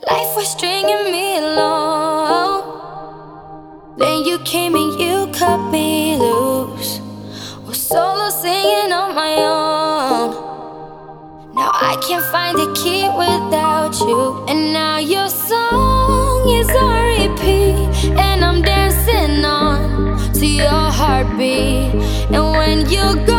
Life was stringing me along. Then you came and you cut me loose. Was solo singing on my own. Now I can't find a key without you. And now your song is on repeat, and I'm dancing on to your heartbeat. And when you go,